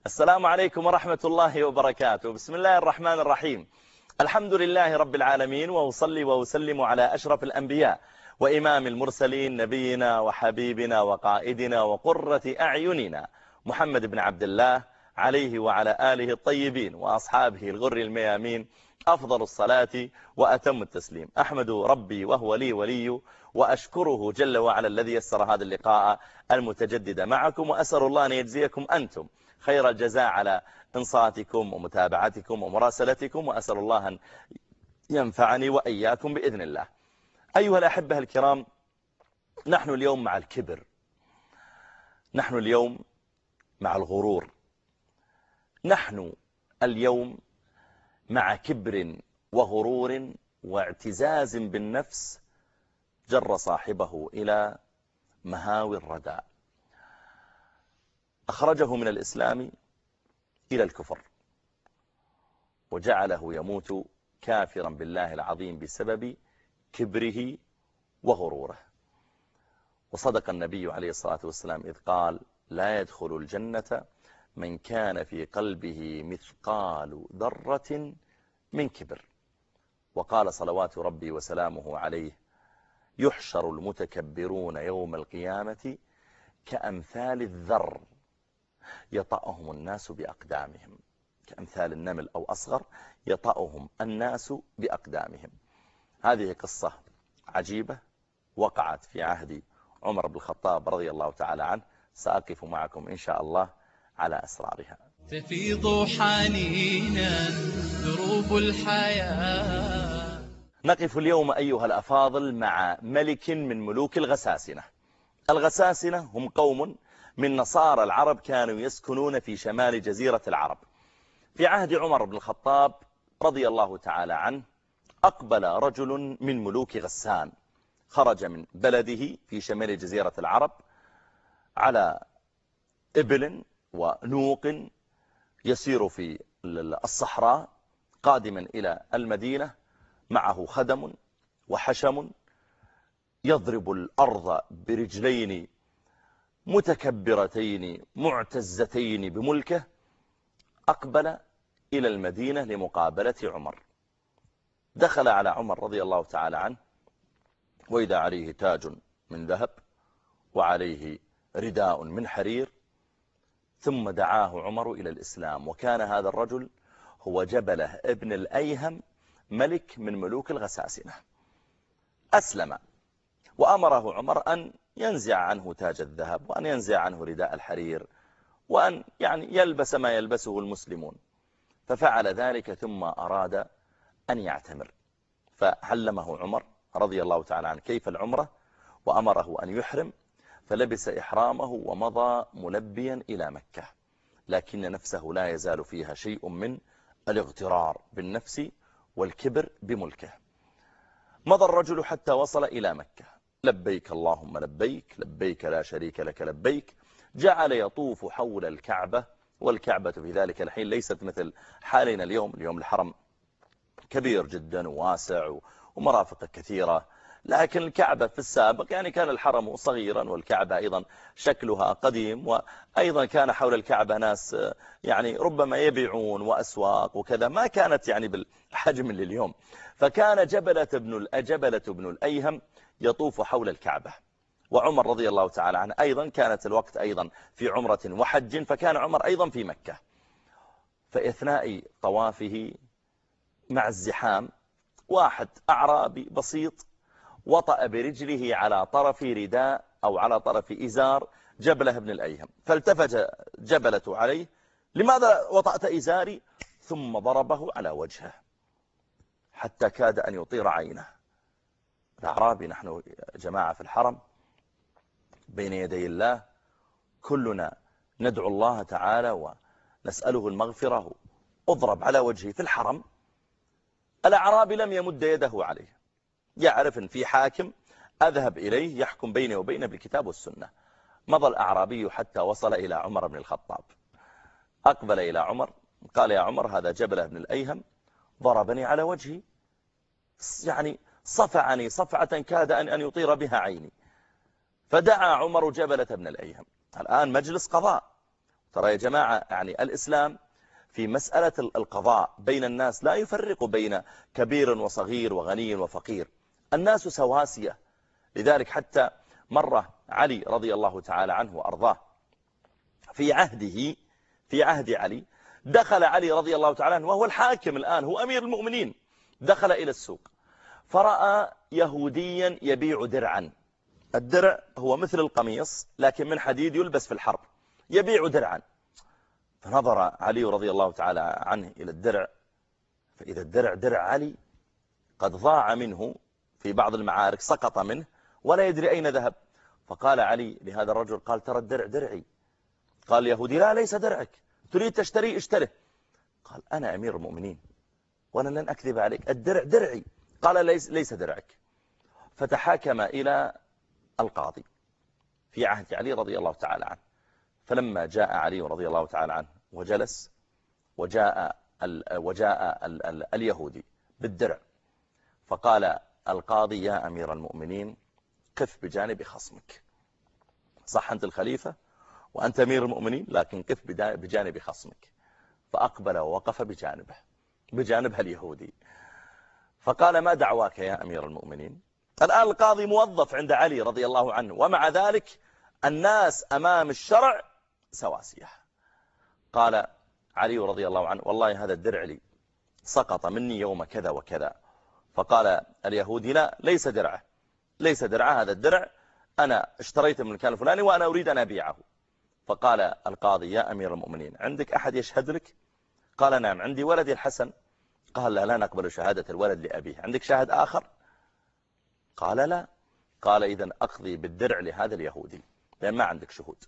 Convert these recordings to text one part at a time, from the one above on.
السلام عليكم ورحمة الله وبركاته. بسم الله الرحمن الرحيم. الحمد لله رب العالمين، وأصلي وأسلم على أشرف الأنبياء وإمام المرسلين، نبينا وحبيبنا وقائدنا وقرة أعيننا محمد بن عبد الله، عليه وعلى آله الطيبين وأصحابه الغر الميامين أفضل الصلاة وأتم التسليم. أحمد ربي وهو لي ولي، وأشكره جل وعلا الذي يسر هذا اللقاء المتجدد معكم، وأسأل الله أن يجزيكم أنتم خير الجزاء على انصاتكم ومتابعتكم ومراسلتكم، وأسأل الله أن ينفعني وإياكم بإذن الله. أيها الأحبة الكرام، نحن اليوم مع الكبر، نحن اليوم مع الغرور، نحن اليوم مع كبر وغرور واعتزاز بالنفس جر صاحبه إلى مهاوي الردى، أخرجه من الإسلام إلى الكفر، وجعله يموت كافرا بالله العظيم بسبب كبره وغروره. وصدق النبي عليه الصلاة والسلام إذ قال: لا يدخل الجنة من كان في قلبه مثقال ذرة من كبر. وقال صلوات ربي وسلامه عليه: يحشر المتكبرون يوم القيامة كأمثال الذر يطأهم الناس بأقدامهم، كأمثال النمل أو أصغر يطأهم الناس بأقدامهم. هذه قصة عجيبة وقعت في عهد عمر بن الخطاب رضي الله تعالى عنه، سأقف معكم إن شاء الله على أسرارها. تفيض حنينا دروب الحياة. نقف اليوم أيها الأفاضل مع ملك من ملوك الغساسنة. الغساسنة هم قوم من نصارى العرب كانوا يسكنون في شمال جزيرة العرب. في عهد عمر بن الخطاب رضي الله تعالى عنه أقبل رجل من ملوك غسان، خرج من بلده في شمال جزيرة العرب على إبل ونوق يسير في الصحراء قادما إلى المدينة، معه خدم وحشم، يضرب الأرض برجلين متكبرتين معتزتين بملكه. أقبل إلى المدينة لمقابلة عمر. دخل على عمر رضي الله تعالى عنه، وإذا عليه تاج من ذهب وعليه رداء من حرير، ثم دعاه عمر إلى الإسلام. وكان هذا الرجل هو جبلة ابن الأيهم، ملك من ملوك الغساسنة. أسلم، وأمره عمر أن ينزع عنه تاج الذهب، وأن ينزع عنه رداء الحرير، وأن يلبس ما يلبسه المسلمون. ففعل ذلك، ثم أراد أن يعتمر، فعلمه عمر رضي الله تعالى عنه كيف العمرة، وأمره أن يحرم، فلبس إحرامه ومضى ملبيا إلى مكة. لكن نفسه لا يزال فيها شيء من الاغترار بالنفس والكبر بملكه. مضى الرجل حتى وصل إلى مكة. لبيك اللهم لبيك، لبيك لا شريك لك لبيك. جعل يطوف حول الكعبة، والكعبة في ذلك الحين ليست مثل حالنا اليوم. اليوم الحرم كبير جدا وواسع ومرافق كثيرة، لكن الكعبة في السابق كان الحرم صغيرا، والكعبة أيضا شكلها قديم، وأيضا كان حول الكعبة ناس ربما يبيعون وأسواق وكذا، ما كانت بالحجم اللي اليوم. فكان جبلة بن الأيهم يطوف حول الكعبة. وعمر رضي الله تعالى عنه أيضا كانت الوقت أيضا في عمرة وحج، فكان عمر أيضا في مكة. فإثناء طوافه مع الزحام، واحد أعرابي بسيط وطأ برجله على طرف رداء أو على طرف إزار جبلة بن الأيهم، فالتفت جبلة عليه: لماذا وطأت إزاري؟ ثم ضربه على وجهه حتى كاد أن يطير عينه. الأعرابي، نحن جماعة في الحرم بين يدي الله، كلنا ندعو الله تعالى ونسأله المغفرة، أضرب على وجهه في الحرم. الأعرابي لم يمد يده عليه، يعرف أن في حاكم أذهب إليه يحكم بيني وبينه بالكتاب والسنة. مضى الأعرابي حتى وصل إلى عمر بن الخطاب. أقبل إلى عمر، قال: يا عمر، هذا جبلة بن الأيهم ضربني على وجهي، صفعني صفعة كاد أن يطير بها عيني. فدعا عمر جبلة بن الأيهم. الآن مجلس قضاء، ترى يا جماعة يعني الإسلام في مسألة القضاء بين الناس لا يفرق بين كبير وصغير وغني وفقير، الناس سواسية. لذلك حتى مرة علي رضي الله تعالى عنه وأرضاه في عهد علي، دخل علي رضي الله تعالى عنه وهو الحاكم الآن، هو أمير المؤمنين، دخل إلى السوق فرأى يهوديا يبيع درعا. الدرع هو مثل القميص لكن من حديد يلبس في الحرب، يبيع درعا. فنظر علي رضي الله تعالى عنه إلى الدرع، فإذا الدرع درع علي قد ضاع منه في بعض المعارك، سقط منه ولا يدري أين ذهب. فقال علي لهذا الرجل، قال ترى الدرع درعي. قال اليهودي لا ليس درعك، تريد تشتري اشتره. قال أنا أمير المؤمنين وأنا لن أكذب عليك، الدرع درعي. قال ليس درعك. فتحاكم إلى القاضي في عهد علي رضي الله تعالى عنه. فلما جاء علي رضي الله تعالى عنه وجلس، وجاء اليهودي بالدرع، فقال القاضي يا أمير المؤمنين قف بجانب خصمك. صح أنت الخليفة وأنت أمير المؤمنين، لكن قف بجانب خصمك. فأقبل ووقف بجانبها اليهودي. فقال ما دعواك يا أمير المؤمنين؟ الآن القاضي موظف عند علي رضي الله عنه، ومع ذلك الناس أمام الشرع سواسية. قال علي رضي الله عنه والله هذا الدرع لي، سقط مني يوم كذا وكذا. فقال اليهودي لا ليس درعه، هذا الدرع أنا اشتريته من المكان الفلاني وأنا أريد أن أبيعه. فقال القاضي يا أمير المؤمنين عندك أحد يشهد لك؟ قال نعم عندي ولدي الحسن. قال لا نقبل شهادة الولد لأبيه، عندك شاهد آخر؟ قال لا. قال إذن أقضي بالدرع لهذا اليهودي لأن ما عندك شهود.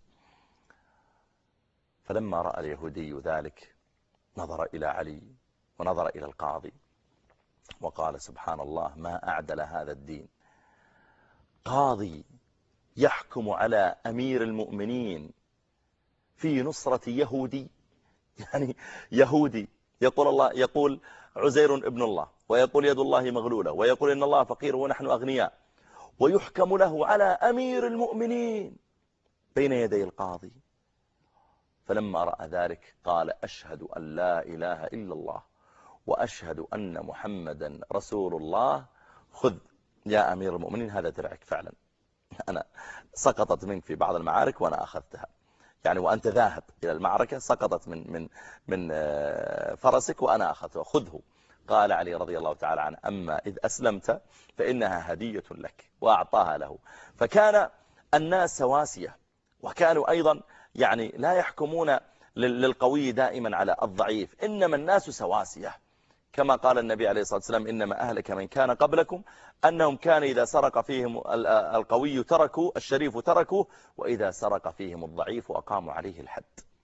فلما رأى اليهودي ذلك نظر إلى علي ونظر إلى القاضي وقال سبحان الله ما أعدل هذا الدين، قاضي يحكم على أمير المؤمنين في نصرة يهودي. يعني يهودي يقول عزير ابن الله، ويقول يد الله مغلولة، ويقول إن الله فقير ونحن أغنياء، ويحكم له على أمير المؤمنين بين يدي القاضي. فلما رأى ذلك قال أشهد أن لا إله إلا الله وأشهد أن محمدا رسول الله، خذ يا أمير المؤمنين هذا درعك فعلا، أنا سقطت منك في بعض المعارك وأنا أخذتها، يعني وأنت ذاهب إلى المعركة سقطت من فرسك وأنا أخذتها، خذه. قال علي رضي الله تعالى عنه أما إذ أسلمت فإنها هدية لك، وأعطاها له. فكان الناس سواسية، وكانوا أيضا يعني لا يحكمون للقوي دائما على الضعيف، إنما الناس سواسية. كما قال النبي عليه الصلاة والسلام إنما أهلك من كان قبلكم أنهم كان إذا سرق فيهم القوي تركوا، الشريف تركوه، وإذا سرق فيهم الضعيف أقاموا عليه الحد.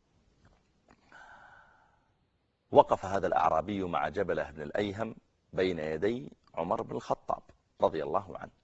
وقف هذا الأعرابي مع جبلة بن الأيهم بين يدي عمر بن الخطاب رضي الله عنه،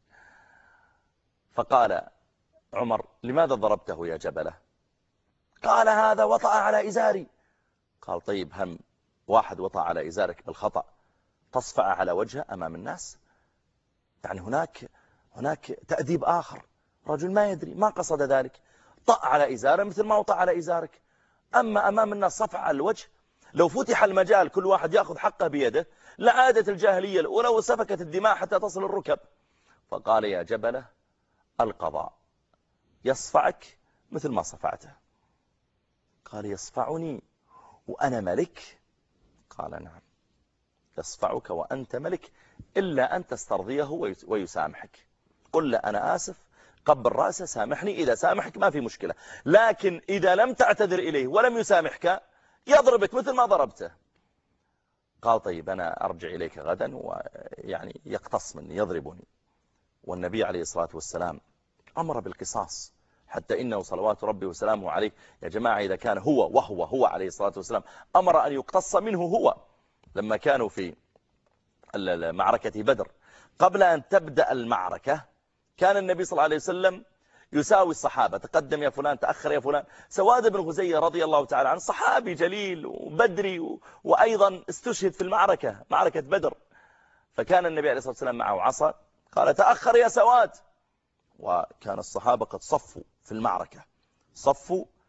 فقال عمر لماذا ضربته يا جبلة؟ قال هذا وطأ على إزاري. قال طيب هم واحد وطأ على إزارك بالخطأ تصفع على وجهه أمام الناس؟ يعني هناك تأديب آخر، رجل ما يدري ما قصد ذلك، طأ على إزاره مثل ما وطأ على إزارك، أما أمام الناس صفع على الوجه. لو فتح المجال كل واحد يأخذ حقه بيده لعادت الجاهلية الأولى وسفكت الدماء حتى تصل الركب. فقال يا جبلة القضاء يصفعك مثل ما صفعته. قال يصفعني وأنا ملك؟ قال نعم يصفعك وأنت ملك إلا أن تسترضيه ويسامحك، قل له أنا آسف قبل رأسه سامحني، إذا سامحك ما في مشكلة، لكن إذا لم تعتذر إليه ولم يسامحك يضربك مثل ما ضربته. قال طيب أنا أرجع إليك غدا ويعني يقتص مني يضربني. والنبي عليه الصلاة والسلام أمر بالقصاص، حتى إنه صلوات ربي وسلامه عليه يا جماعة إذا كان هو عليه الصلاة والسلام أمر أن يقتص منه هو. لما كانوا في معركة بدر قبل أن تبدأ المعركة كان النبي صلى الله عليه وسلم يساوي الصحابة، تقدم يا فلان تأخر يا فلان. سواد بن غزية رضي الله تعالى عنه صحابي جليل وبدري وأيضا استشهد في المعركة، معركة بدر، فكان النبي عليه الصلاة والسلام معه عصا، قال تأخر يا سواد. وكان الصحابة قد صفوا في المعركة، صفوا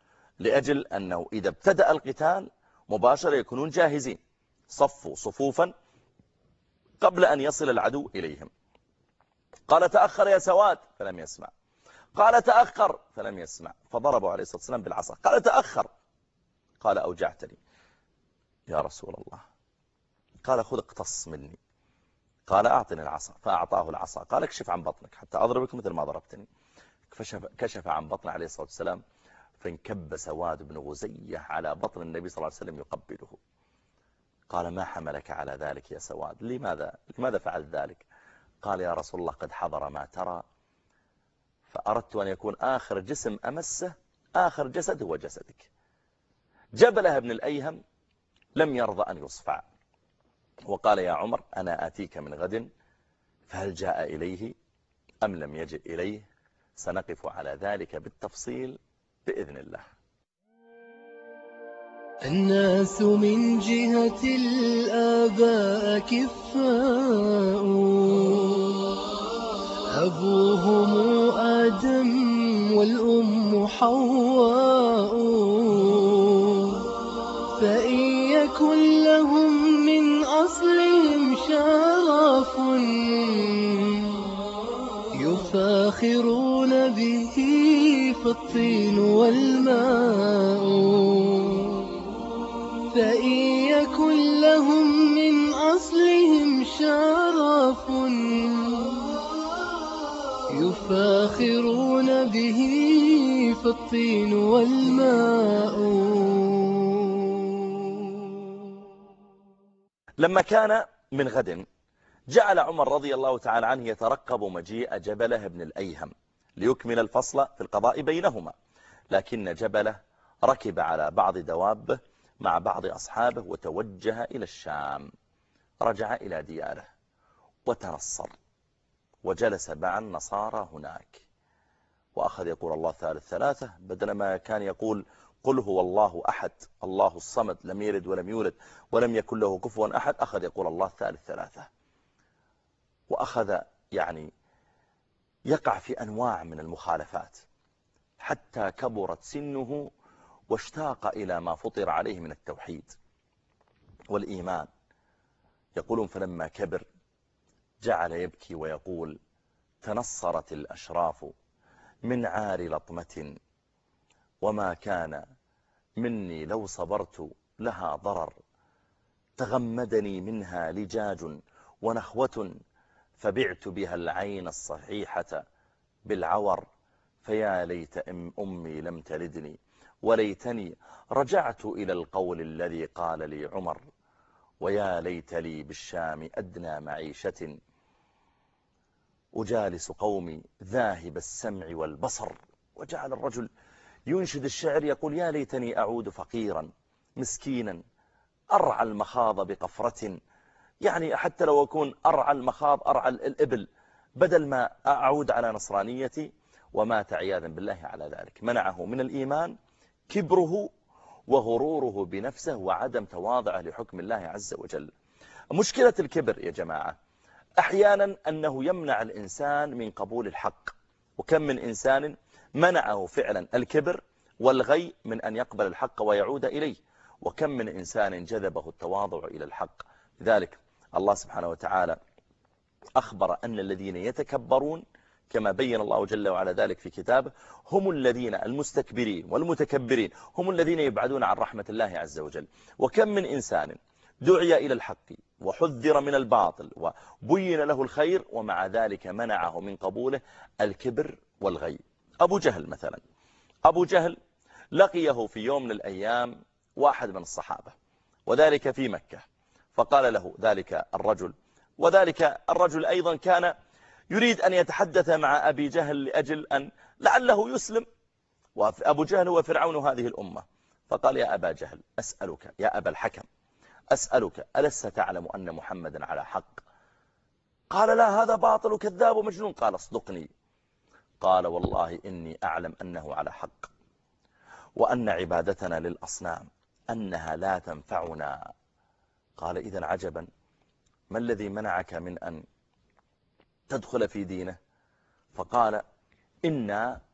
لأجل أنه إذا ابتدأ القتال مباشرة يكونون جاهزين، صفوا صفوفا قبل أن يصل العدو إليهم. قال تأخر يا سواد، فلم يسمع. قال تأخر، فلم يسمع، فضربوا عليه الصلاة والسلام بالعصا. قال تأخر، قال أوجعتني يا رسول الله. قال خذ اقتص مني. قال أعطني العصا، فأعطاه العصا. قال اكشف عن بطنك حتى أضربك مثل ما ضربتني. كشف عن بطن عليه الصلاة والسلام، فانكب سواد بن غزية على بطن النبي صلى الله عليه وسلم يقبله. قال ما حملك على ذلك يا سواد؟ لماذا فعلت ذلك؟ قال يا رسول الله قد حضر ما ترى، فأردت أن يكون آخر جسم أمسه آخر جسد هو جسدك. جبله بن الأيهم لم يرضى أن يصفع، وقال يا عمر أنا آتيك من غد، فهل جاء إليه أم لم يجئ إليه؟ سنقف على ذلك بالتفصيل بإذن الله. الناس من جهة الآباء كفاء، أبوهم آدم والأم حواء، فإن يكن لهم من أصلهم شرف يفاخرون به فالطين والماء، فإن يكن لهم من أصلهم شرف يفاخرون به فالطين والماء. لما كان من غد جعل عمر رضي الله تعالى عنه يترقب مجيء جبله بن الأيهم ليكمل الفصل في القضاء بينهما، لكن جبله ركب على بعض دوابه مع بعض أصحابه وتوجه إلى الشام. رجع إلى دياره وتنصر وجلس مع النصارى هناك، وأخذ يقول الله ثالث ثلاثة، بدل ما كان يقول قل هو الله أحد الله الصمد لم يلد ولم يولد ولم يكن له كفوا أحد، أخذ يقول الله ثالث ثلاثة، وأخذ يقع في أنواع من المخالفات حتى كبرت سنه واشتاق إلى ما فطر عليه من التوحيد والإيمان. يقولون فلما كبر جعل يبكي ويقول تنصرت الأشراف من عار لطمة، وما كان مني لو صبرت لها ضرر، تغمدني منها لجاج ونخوة، فبعت بها العين الصحيحة بالعور، فيا ليت أمي لم تلدني، وليتني رجعت إلى القول الذي قال لي عمر، ويا ليت لي بالشام أدنى معيشة، أجالس قومي ذاهب السمع والبصر. وجعل الرجل ينشد الشعر يقول يا ليتني أعود فقيرا مسكينا أرعى المخاض بقفرة، يعني حتى لو أكون أرعى المخاض أرعى الإبل بدل ما أعود على نصرانيتي. ومات عياذا بالله على ذلك. منعه من الإيمان كبره وغروره بنفسه وعدم تواضعه لحكم الله عز وجل. مشكلة الكبر يا جماعة أحيانا أنه يمنع الإنسان من قبول الحق، وكم من إنسان منعه فعلا الكبر والغي من أن يقبل الحق ويعود إليه، وكم من إنسان جذبه التواضع إلى الحق. لذلك الله سبحانه وتعالى أخبر أن الذين يتكبرون كما بين الله جل وعلا ذلك في كتابه هم الذين المستكبرين والمتكبرين هم الذين يبعدون عن رحمة الله عز وجل. وكم من إنسان دعي إلى الحق وحذر من الباطل وبين له الخير ومع ذلك منعه من قبوله الكبر والغي. أبو جهل مثلا، أبو جهل لقيه في يوم من الأيام واحد من الصحابة وذلك في مكة، فقال له ذلك الرجل، وذلك الرجل أيضا كان يريد أن يتحدث مع أبي جهل لأجل أن لعله يسلم، وأبو جهل هو فرعون هذه الأمة. فقال يا أبا جهل أسألك يا أبا الحكم أسألك ألست تعلم أن محمدا على حق؟ قال لا هذا باطل وكذاب ومجنون. قال اصدقني. قال والله إني أعلم أنه على حق، وأن عبادتنا للأصنام أنها لا تنفعنا. قال إذن عجبا، ما الذي منعك من أن تدخل في دينه؟ فقال إنا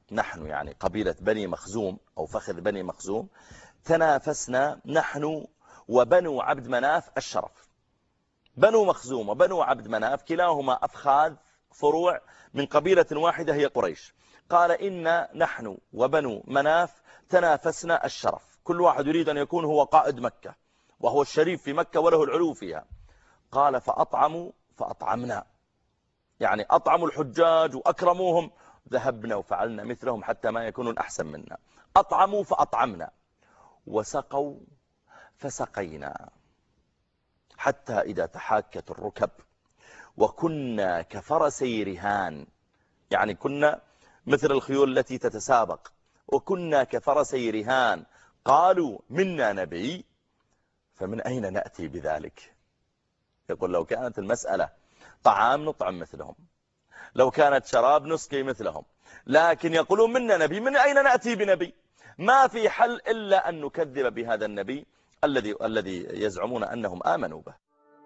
نحن يعني قبيلة بني مخزوم أو فخذ بني مخزوم تنافسنا نحن وبنو عبد مناف الشرف. بنو مخزوم وبنو عبد مناف كلاهما أفخاذ فروع من قبيلة واحدة هي قريش. قال إن نحن وبنو مناف تنافسنا الشرف، كل واحد يريد أن يكون هو قائد مكة وهو الشريف في مكة وله العلو فيها. قال فأطعموا فأطعمنا، يعني أطعموا الحجاج وأكرموهم، ذهبنا وفعلنا مثلهم حتى ما يكونون أحسن منا. أطعموا فأطعمنا، وسقوا فسقينا، حتى إذا تحاكت الركب وكنا كفرسي رهان، يعني كنا مثل الخيول التي تتسابق، وكنا كفرسي رهان. قالوا منا نبي فمن أين نأتي بذلك؟ يقول لو كانت المسألة طعام نطعم مثلهم، لو كانت شراب نسقي مثلهم، لكن يقولون منا نبي، من أين نأتي بنبي؟ ما في حل إلا أن نكذب بهذا النبي الذي يزعمون أنهم آمنوا به.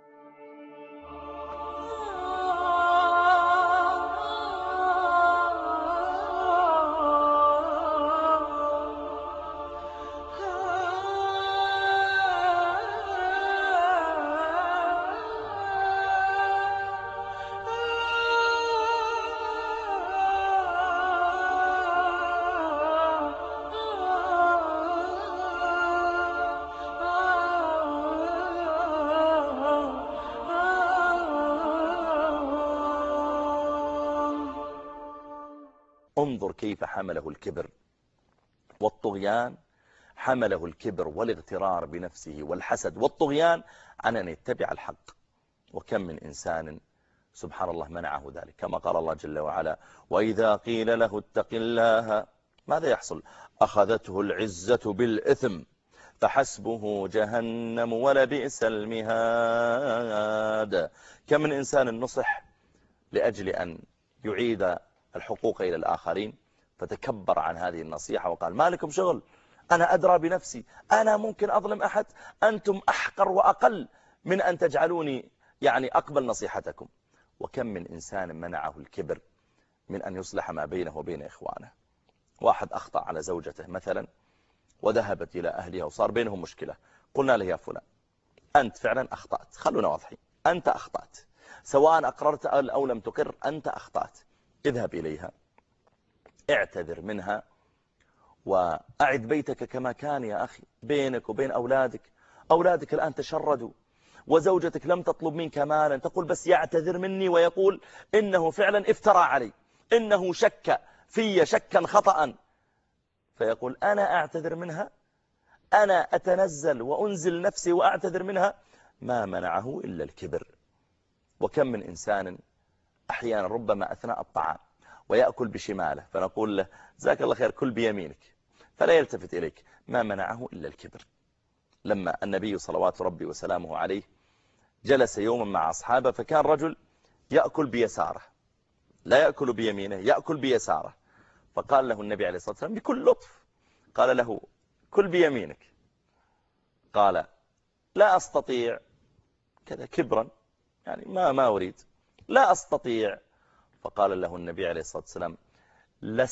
انظر كيف حمله الكبر والطغيان، حمله الكبر والاغترار بنفسه والحسد والطغيان عن أن يتبع الحق. وكم من إنسان سبحان الله منعه ذلك، كما قال الله جل وعلا وإذا قيل له اتق الله ماذا يحصل؟ أخذته العزة بالإثم فحسبه جهنم ولبئس المهاد. كم من إنسان نصح لأجل أن يعيد الحقوق إلى الآخرين فتكبر عن هذه النصيحة وقال ما لكم شغل، أنا أدرى بنفسي، أنا ممكن أظلم أحد، أنتم أحقر وأقل من أن تجعلوني يعني أقبل نصيحتكم. وكم من إنسان منعه الكبر من أن يصلح ما بينه وبين إخوانه. واحد أخطأ على زوجته مثلا وذهبت إلى أهلها وصار بينهم مشكلة، قلنا له يا فلان أنت فعلا أخطأت، خلونا واضحين، أنت أخطأت، سواء أقررت أو لم تقر أنت أخطأت، اذهب إليها اعتذر منها وأعد بيتك كما كان يا أخي، بينك وبين أولادك الآن تشردوا وزوجتك لم تطلب منك مالا، تقول بس يعتذر مني ويقول إنه فعلا افترى علي، إنه شك في شكا خطأ، فيقول أنا أعتذر منها، أنا أتنزل وأنزل نفسي وأعتذر منها. ما منعه إلا الكبر. وكم من إنسان أحيانا ربما أثناء الطعام ويأكل بشماله فنقول له جزاك الله خير كل بيمينك، فلا يلتفت إليك، ما منعه إلا الكبر. لما النبي صلوات ربي وسلامه عليه جلس يوما مع أصحابه فكان رجل يأكل بيساره، لا يأكل بيمينه، يأكل بيساره، فقال له النبي عليه الصلاة والسلام بكل لطف، قال له كل بيمينك، قال لا أستطيع، كذا كبرا يعني ما أريد، لا أستطيع. فقال له النبي عليه الصلاة والسلام لا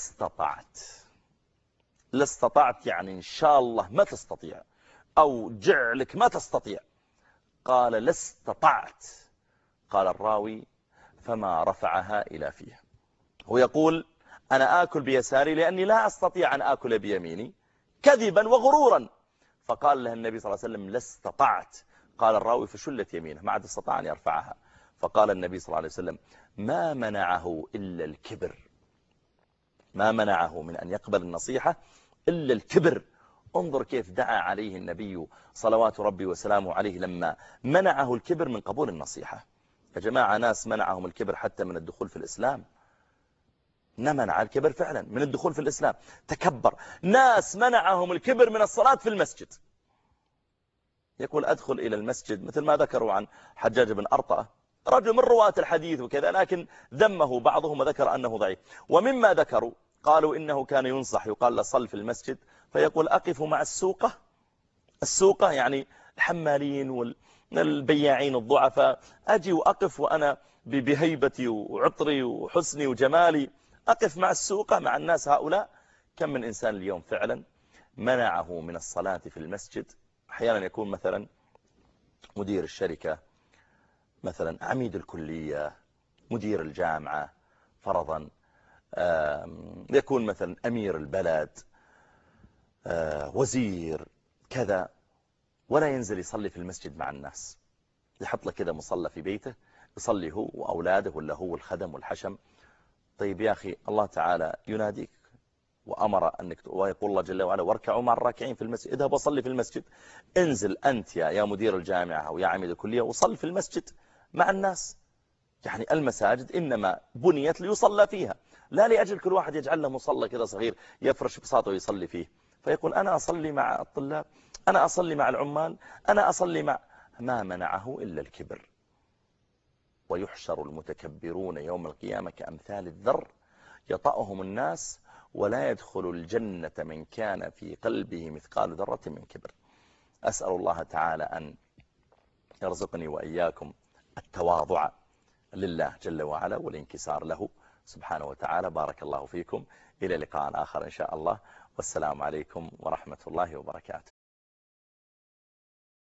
استطعت يعني إن شاء الله ما تستطيع، أو جعلك ما تستطيع. قال لا استطعت، قال الراوي فما رفعها إلى فيه. هو يقول أنا آكل بيساري لأني لا أستطيع أن آكل بيميني كذبا وغرورا. فقال له النبي صلى الله عليه وسلم لا استطعت، قال الراوي فشلت يمينه ما عاد استطاع أن يرفعها. فقال النبي صلى الله عليه وسلم ما منعه إلا الكبر، ما منعه من أن يقبل النصيحة إلا الكبر. انظر كيف دعا عليه النبي صلوات ربي وسلامه عليه لما منعه الكبر من قبول النصيحة. يا جماعة ناس منعهم الكبر حتى من الدخول في الإسلام، منع الكبر فعلا من الدخول في الإسلام، تكبر. ناس منعهم الكبر من الصلاة في المسجد، يقول أدخل إلى المسجد، مثل ما ذكروا عن حجاج بن أرطأة رجل من رواة الحديث وكذا، لكن ذمه بعضهم وذكر أنه ضعيف. ومما ذكروا قالوا إنه كان ينصح يقال له صل في المسجد، فيقول أقف مع السوقة يعني الحمالين والبياعين الضعفاء، أجي وأقف وأنا بهيبتي وعطري وحسني وجمالي أقف مع السوقة مع الناس هؤلاء. كم من إنسان اليوم فعلا منعه من الصلاة في المسجد. أحيانا يكون مثلا مدير الشركة، مثلا عميد الكلية، مدير الجامعة فرضا، يكون مثلا أمير البلد، وزير كذا، ولا ينزل يصلي في المسجد مع الناس. يحط له كذا مصلى في بيته يصلي هو وأولاده ولا هو الخدم والحشم. طيب يا أخي، الله تعالى يناديك وأمر أنك، ويقول الله جل وعلا واركعوا مع الراكعين في المسجد. اذهب وصلي في المسجد. انزل أنت يا مدير الجامعة أو يا عميد الكلية وصل في المسجد مع الناس. يعني المساجد إنما بنيت ليصلى فيها، لا لأجل كل واحد يجعل له مصلى كذا صغير يفرش بساطه ويصلي فيه، فيقول أنا أصلي مع الطلاب، أنا أصلي مع العمال، أنا أصلي مع. ما منعه إلا الكبر. ويحشر المتكبرون يوم القيامة كأمثال الذر يطأهم الناس ولا يدخل الجنة من كان في قلبه مثقال ذرة من كبر. أسأل الله تعالى أن يرزقني وإياكم التواضع لله جل وعلا والانكسار له سبحانه وتعالى. بارك الله فيكم، إلى لقاء آخر إن شاء الله، والسلام عليكم ورحمة الله وبركاته.